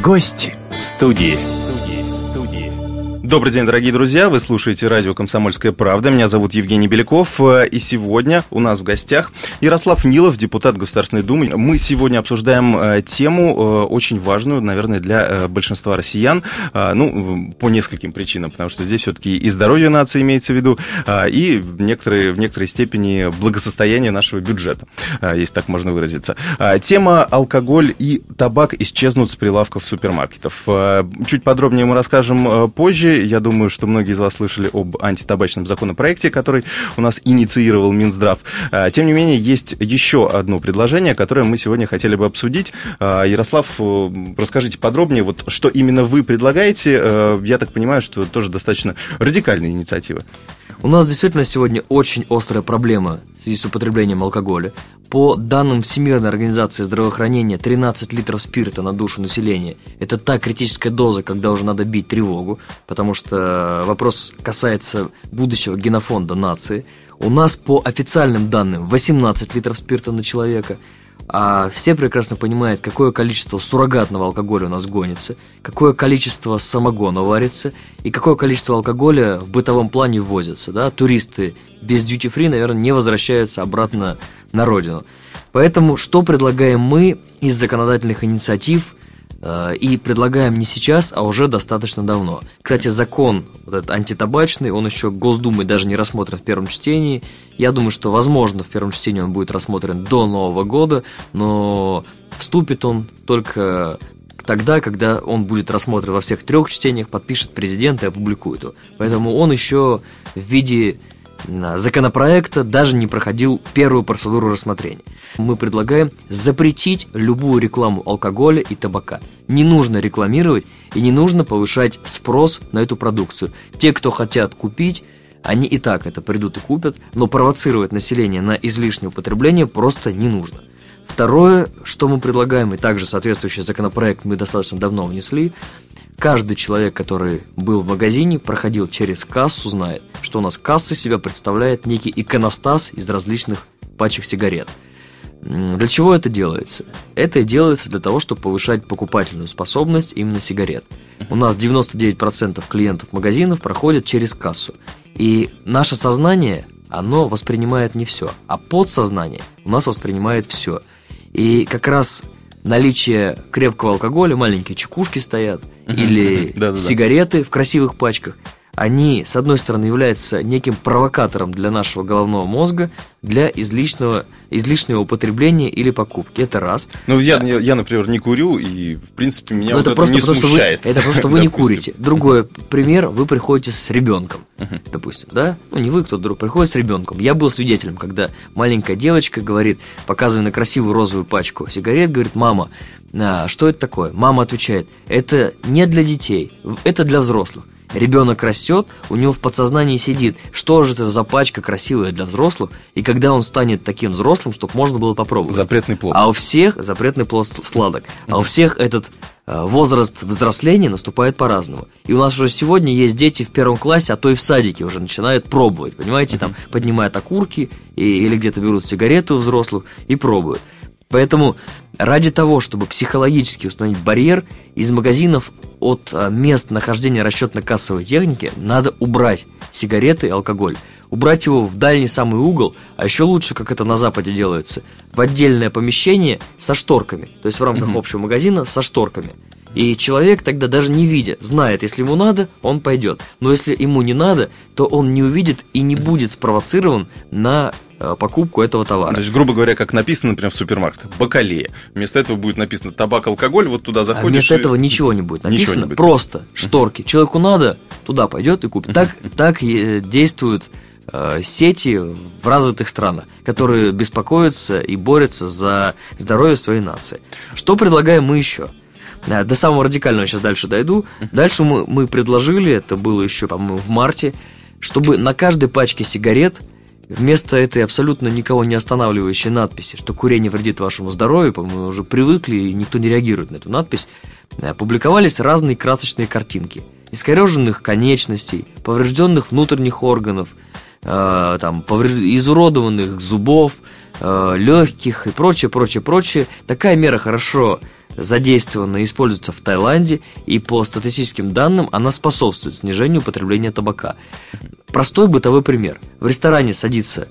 Гость студии. Добрый день, дорогие друзья, вы слушаете радио «Комсомольская правда», меня зовут Евгений Беляков, и сегодня у нас в гостях Ярослав Нилов, депутат Государственной Думы. Мы сегодня обсуждаем тему очень важную, наверное, для большинства россиян, по нескольким причинам, потому что здесь все-таки и здоровье нации имеется в виду, и в некоторой степени благосостояние нашего бюджета, если так можно выразиться. Тема «Алкоголь и табак исчезнут с прилавков супермаркетов». Чуть подробнее мы расскажем позже. Я думаю, что многие из вас слышали об антитабачном законопроекте, который у нас инициировал Минздрав. Тем не менее, есть еще одно предложение, которое мы сегодня хотели бы обсудить. Ярослав, расскажите подробнее, вот что именно вы предлагаете. Я так понимаю, что это тоже достаточно радикальная инициатива. У нас действительно сегодня очень острая проблема в связи с употреблением алкоголя. По данным Всемирной организации здравоохранения, 13 литров спирта на душу населения – это та критическая доза, когда уже надо бить тревогу, потому что вопрос касается будущего генофонда нации. У нас по официальным данным 18 литров спирта на человека. А все прекрасно понимают, какое количество суррогатного алкоголя у нас гонится, какое количество самогона варится и какое количество алкоголя в бытовом плане ввозится. Да? Туристы без duty-free, наверное, не возвращаются обратно на родину. Поэтому что предлагаем мы из законодательных инициатив? И предлагаем не сейчас, а уже достаточно давно. Кстати, закон вот этот антитабачный, он еще Госдумой даже не рассмотрен в первом чтении. Я думаю, что, возможно, в первом чтении он будет рассмотрен до Нового года, но вступит он только тогда, когда он будет рассмотрен во всех 3 чтениях, подпишет президент и опубликует его. Поэтому он еще в виде законопроекта даже не проходил первую процедуру рассмотрения. Мы предлагаем запретить любую рекламу алкоголя и табака. Не нужно рекламировать и не нужно повышать спрос на эту продукцию. Те, кто хотят купить, они и так это придут и купят, но провоцировать население на излишнее употребление просто не нужно. Второе, что мы предлагаем, и также соответствующий законопроект мы достаточно давно внесли, каждый человек, который был в магазине, проходил через кассу, знает, что у нас касса себя представляет некий иконостас из различных пачек сигарет. Для чего это делается? Это делается для того, чтобы повышать покупательную способность именно сигарет. У нас 99% клиентов магазинов проходят через кассу. И наше сознание, оно воспринимает не все, а подсознание у нас воспринимает все. И как раз наличие крепкого алкоголя, маленькие чекушки стоят, или сигареты в красивых пачках, они, с одной стороны, являются неким провокатором для нашего головного мозга для излишнего употребления или покупки. Это раз. Ну, я, например, не курю, и, в принципе, меня это не смущает. Это просто вы не курите. Другой пример, вы приходите с ребенком, допустим, да? Ну, не вы, кто-то другой, приходит с ребенком. Я был свидетелем, когда маленькая девочка говорит, показывая на красивую розовую пачку сигарет, говорит: мама, что это такое? Мама отвечает: это не для детей, это для взрослых. Ребенок растет, у него в подсознании сидит, что же это за пачка красивая для взрослых, и когда он станет таким взрослым, чтобы можно было попробовать. Запретный плод. А у всех запретный плод сладок. А у всех этот возраст взросления наступает по-разному. И у нас уже сегодня есть дети в 1 классе, а то и в садике уже начинают пробовать. Понимаете, там поднимают окурки или где-то берут сигареты у взрослых и пробуют. Поэтому ради того, чтобы психологически установить барьер, из магазинов от мест нахождения расчетно-кассовой техники надо убрать сигареты и алкоголь. Убрать его в дальний самый угол, а еще лучше, как это на Западе делается, в отдельное помещение со шторками. То есть в рамках общего магазина со шторками. И человек тогда, даже не видя, знает, если ему надо, он пойдет. Но если ему не надо, то он не увидит и не будет спровоцирован на покупку этого товара. То есть, грубо говоря, как написано, например, в супермаркетах, бакалея. Вместо этого будет написано табак, алкоголь, вот туда заходишь. Вместо этого ничего не будет написано, просто шторки. Человеку надо, туда пойдет и купит. Так действуют сети в развитых странах, которые беспокоятся и борются за здоровье своей нации. Что предлагаем мы еще? До самого радикального сейчас дальше дойду. Дальше мы предложили, это было еще, по-моему, в марте, чтобы на каждой пачке сигарет вместо этой абсолютно никого не останавливающей надписи, что курение вредит вашему здоровью, по-моему, уже привыкли и никто не реагирует на эту надпись, публиковались разные красочные картинки искореженных конечностей, поврежденных внутренних органов, изуродованных зубов, легких и прочее. Такая мера хорошо задействована и используется в Таиланде, и по статистическим данным она способствует снижению употребления табака. Простой бытовой пример. В ресторане садится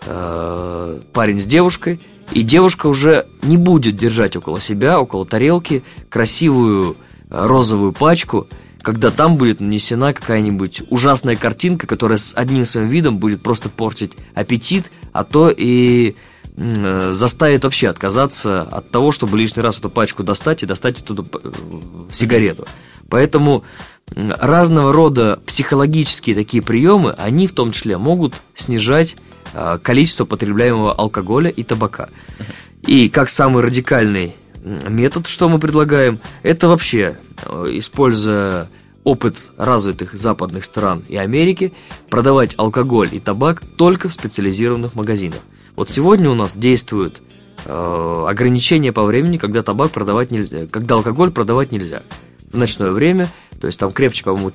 парень с девушкой, и девушка уже не будет держать около себя, около тарелки, красивую розовую пачку, когда там будет нанесена какая-нибудь ужасная картинка, которая с одним своим видом будет просто портить аппетит, а то и заставит вообще отказаться от того, чтобы лишний раз эту пачку достать и достать оттуда сигарету. Поэтому разного рода психологические такие приемы, они в том числе могут снижать количество потребляемого алкоголя и табака. И как самый радикальный метод, что мы предлагаем, это вообще, используя опыт развитых западных стран и Америки, продавать алкоголь и табак только в специализированных магазинах. Вот сегодня у нас действует ограничение по времени, когда табак продавать нельзя, когда алкоголь продавать нельзя. В ночное время, то есть там крепче, по-моему,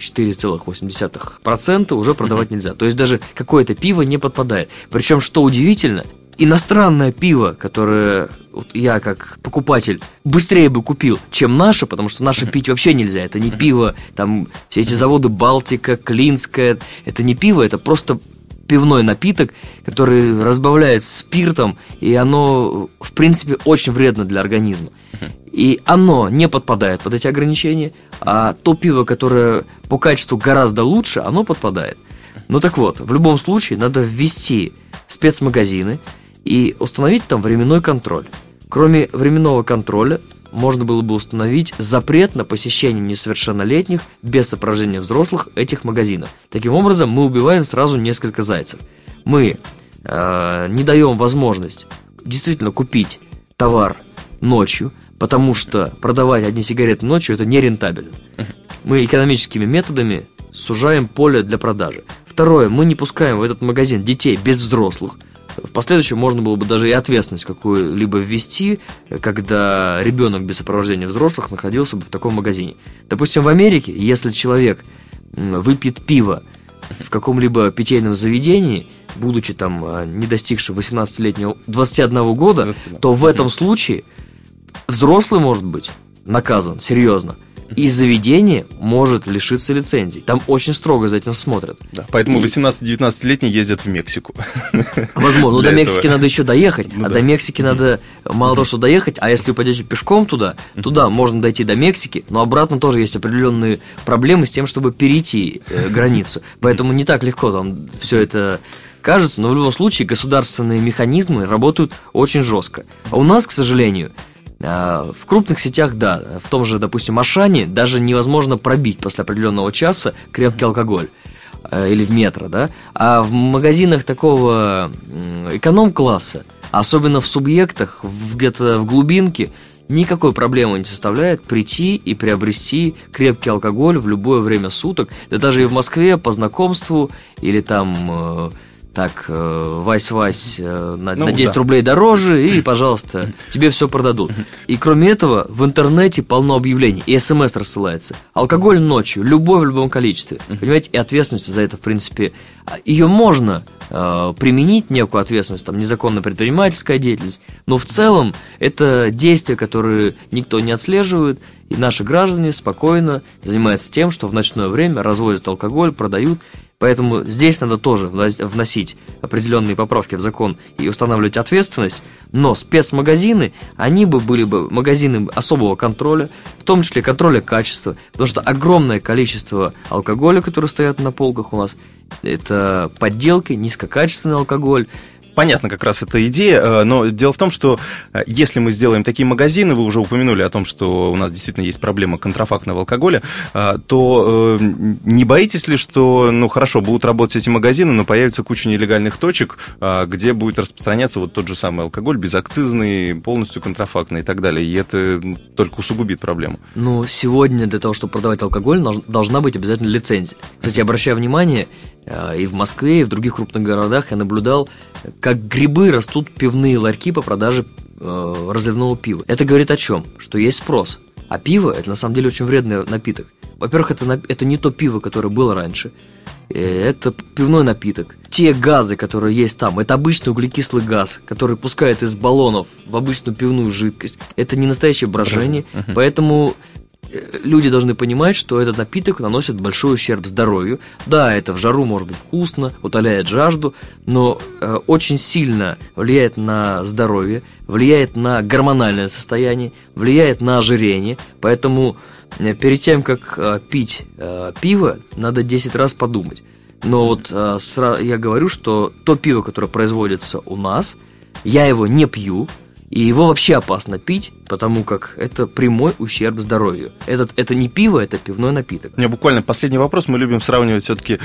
4,8% уже продавать нельзя. То есть даже какое-то пиво не подпадает. Причем, что удивительно, иностранное пиво, которое вот я как покупатель быстрее бы купил, чем наше, потому что наше пить вообще нельзя. Это не пиво, там все эти заводы Балтика, Клинская, это не пиво, это просто пивной напиток, который разбавляет спиртом, и оно, в принципе, очень вредно для организма. И оно не подпадает под эти ограничения, а то пиво, которое по качеству гораздо лучше, оно подпадает. Ну так вот, в любом случае надо ввести спецмагазины и установить там временной контроль. Кроме временного контроля, можно было бы установить запрет на посещение несовершеннолетних без сопровождения взрослых этих магазинов. Таким образом, мы убиваем сразу несколько зайцев. Мы не даем возможность действительно купить товар ночью, потому что продавать одни сигареты ночью – это нерентабельно. Мы экономическими методами сужаем поле для продажи. Второе, мы не пускаем в этот магазин детей без взрослых. В последующем можно было бы даже и ответственность какую-либо ввести, когда ребенок без сопровождения взрослых находился бы в таком магазине. Допустим, в Америке, если человек выпьет пиво в каком-либо питейном заведении, будучи там не достигшим 18-летнего 21 года, 22. То в этом случае взрослый может быть наказан серьезно, и заведение может лишиться лицензий. Там очень строго за этим смотрят. Да, поэтому 18-19-летние ездят в Мексику. Возможно, но до Мексики надо еще доехать. До Мексики надо мало того, что доехать, а если вы пойдете пешком туда можно дойти до Мексики, но обратно тоже есть определенные проблемы с тем, чтобы перейти границу. Поэтому не так легко там все это кажется, но в любом случае государственные механизмы работают очень жестко. А у нас, к сожалению, в крупных сетях, да, в том же, допустим, Ашане даже невозможно пробить после определенного часа крепкий алкоголь или в метро, да, а в магазинах такого эконом-класса, особенно в субъектах, где-то в глубинке, никакой проблемы не составляет прийти и приобрести крепкий алкоголь в любое время суток, да даже и в Москве по знакомству или там... Так, Вась-Вась, на 10 рублей дороже, и, пожалуйста, тебе все продадут. И кроме этого, в интернете полно объявлений, и СМС рассылается. Алкоголь ночью, любой в любом количестве. Понимаете, и ответственность за это, в принципе, ее можно применить, некую ответственность, там, незаконная предпринимательская деятельность, но в целом это действия, которые никто не отслеживает, и наши граждане спокойно занимаются тем, что в ночное время развозят алкоголь, продают. Поэтому здесь надо тоже вносить определенные поправки в закон и устанавливать ответственность, но спецмагазины, они бы были бы магазины особого контроля, в том числе контроля качества, потому что огромное количество алкоголя, который стоят на полках у нас, это подделки, низкокачественный алкоголь. Понятно как раз эта идея, но дело в том, что если мы сделаем такие магазины, вы уже упомянули о том, что у нас действительно есть проблема контрафактного алкоголя, то не боитесь ли, что, ну хорошо, будут работать эти магазины, но появится куча нелегальных точек, где будет распространяться вот тот же самый алкоголь, безакцизный, полностью контрафактный и так далее, и это только усугубит проблему? Ну, сегодня для того, чтобы продавать алкоголь, должна быть обязательно лицензия. Кстати, обращаю внимание, и в Москве, и в других крупных городах я наблюдал, как грибы растут пивные ларьки по продаже разливного пива. Это говорит о чем? Что есть спрос. А пиво – это на самом деле очень вредный напиток. Во-первых, это не то пиво, которое было раньше. это пивной напиток. Те газы, которые есть там, это обычный углекислый газ, который пускает из баллонов в обычную пивную жидкость. Это не настоящее брожение, поэтому люди должны понимать, что этот напиток наносит большой ущерб здоровью. Да, это в жару может быть вкусно, утоляет жажду, но очень сильно влияет на здоровье, влияет на гормональное состояние, влияет на ожирение. Поэтому перед тем, как пить пиво, надо 10 раз подумать. Но вот я говорю, что то пиво, которое производится у нас, я его не пью, и его вообще опасно пить, потому как это прямой ущерб здоровью. Это не пиво, это пивной напиток. У меня буквально последний вопрос. Мы любим сравнивать все-таки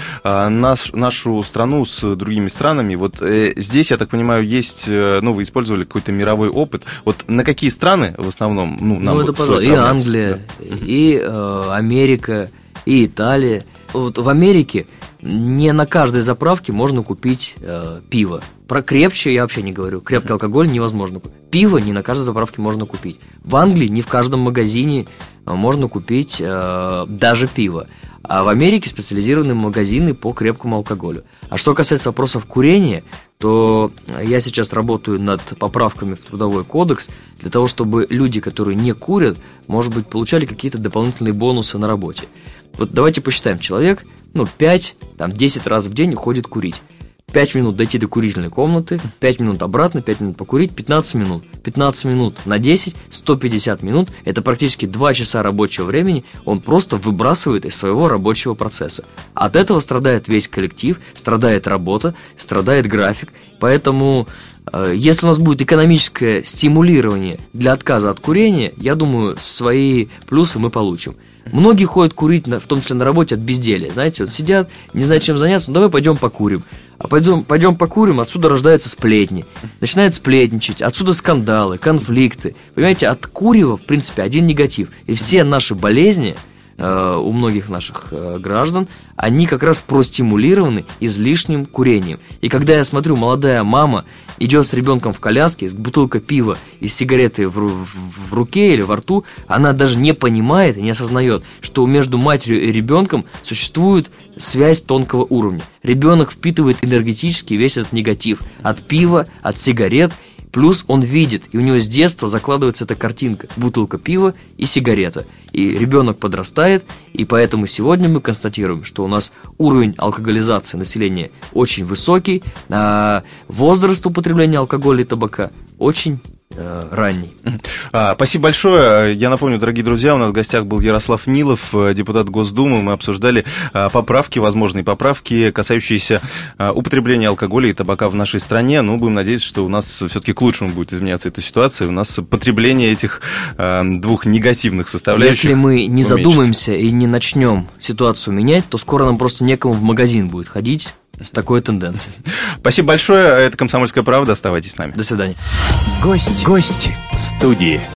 нашу страну с другими странами. Вот здесь, я так понимаю, есть, вы использовали какой-то мировой опыт. Вот на какие страны в основном, нам это, пожалуйста, и Англия, и Америка, и Италия. Вот в Америке не на каждой заправке можно купить пиво. Про крепче я вообще не говорю. Крепкий алкоголь невозможно купить. Пиво не на каждой заправке можно купить. В Англии не в каждом магазине можно купить даже пиво. А в Америке специализированные магазины по крепкому алкоголю. А что касается вопросов курения, то я сейчас работаю над поправками в Трудовой кодекс для того, чтобы люди, которые не курят, может быть, получали какие-то дополнительные бонусы на работе. Вот давайте посчитаем. Человек 5-10 раз в день уходит курить. 5 минут дойти до курительной комнаты, 5 минут обратно, 5 минут покурить, 15 минут. 15 минут на 10, 150 минут, это практически 2 часа рабочего времени он просто выбрасывает из своего рабочего процесса. От этого страдает весь коллектив, страдает работа, страдает график. Поэтому, если у нас будет экономическое стимулирование для отказа от курения, я думаю, свои плюсы мы получим. Многие ходят курить, в том числе на работе, от безделья. Знаете, вот сидят, не знают, чем заняться, давай пойдем покурим. А пойдем покурим, отсюда рождаются сплетни. Начинают сплетничать, отсюда скандалы, конфликты. Понимаете, от курева, в принципе, один негатив. И все наши болезни у многих наших граждан, они как раз простимулированы излишним курением. И когда я смотрю, молодая мама идет с ребенком в коляске, с бутылкой пива и с сигаретой в руке или во рту, она даже не понимает и не осознает, что между матерью и ребенком существует связь тонкого уровня. Ребенок впитывает энергетически весь этот негатив от пива, от сигарет. Плюс он видит, и у него с детства закладывается эта картинка: бутылка пива и сигарета. И ребенок подрастает, и поэтому сегодня мы констатируем, что у нас уровень алкоголизации населения очень высокий, а возраст употребления алкоголя и табака очень ранний. Спасибо большое. Я напомню, дорогие друзья, у нас в гостях был Ярослав Нилов, депутат Госдумы. Мы обсуждали поправки, возможные поправки, касающиеся употребления алкоголя и табака в нашей стране. Будем надеяться, что у нас все-таки к лучшему будет изменяться эта ситуация. У нас потребление этих двух негативных составляющих. Если мы не задумаемся и не начнем ситуацию менять, то скоро нам просто некому в магазин будет ходить с такой тенденцией. Спасибо большое. Это «Комсомольская правда». Оставайтесь с нами. До свидания. Гость студии.